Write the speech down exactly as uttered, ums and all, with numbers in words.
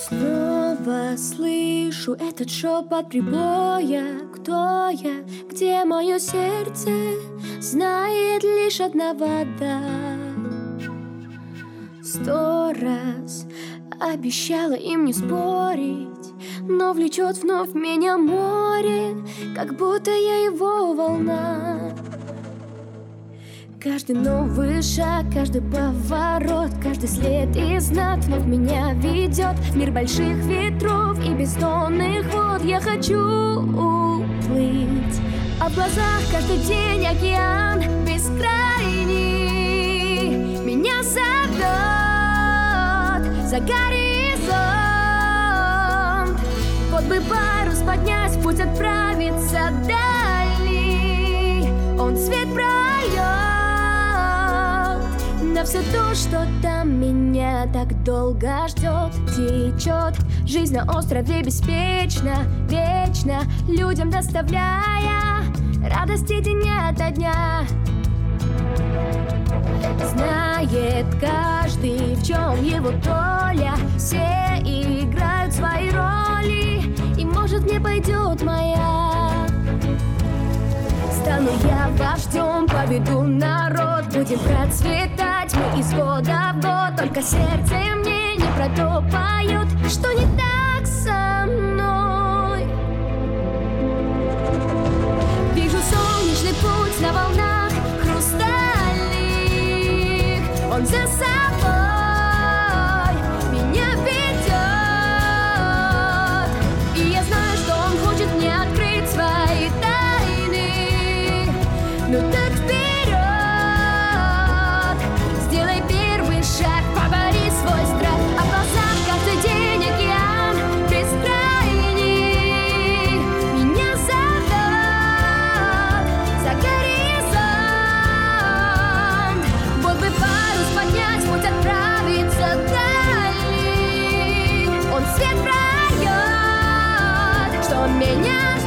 Снова слышу этот шепот прибоя. Кто я? Где мое сердце? Знает лишь одна вода. Сто раз обещала им не спорить, но влечет вновь меня море, как будто я его волна. Каждый новый шаг, каждый поворот, каждый след и знак вновь меня ведет в мир больших ветров и бездонных вод. Я хочу уплыть, а в глазах каждый день океан бескрайний меня зовет за горизонт. Вот бы парус поднять, в путь отправиться дальний, он свет прольет на все то, что там меня так долго ждет. Течет жизнь на острове беспечно, вечно, людям доставляя радости день ото дня. Знает каждый, в чем его доля, все играют свои роли, и может мне пойдет моя. Стану я вождем, поведу народ, будем процветать мы из года в год. Только сердце мне не про то поет, что не так со мной. Вижу солнечный путь на волнах хрустальных, он за собой меня ведет, и я знаю, что он хочет мне открыть свои тайны. Ну так вперед, сделай первый шаг, побори свой страх, а в глазах каждый день океан бескрайний меня зовет за горизонт. Вот бы парус поднять, путь отправиться дальний, он свет прольет, что меня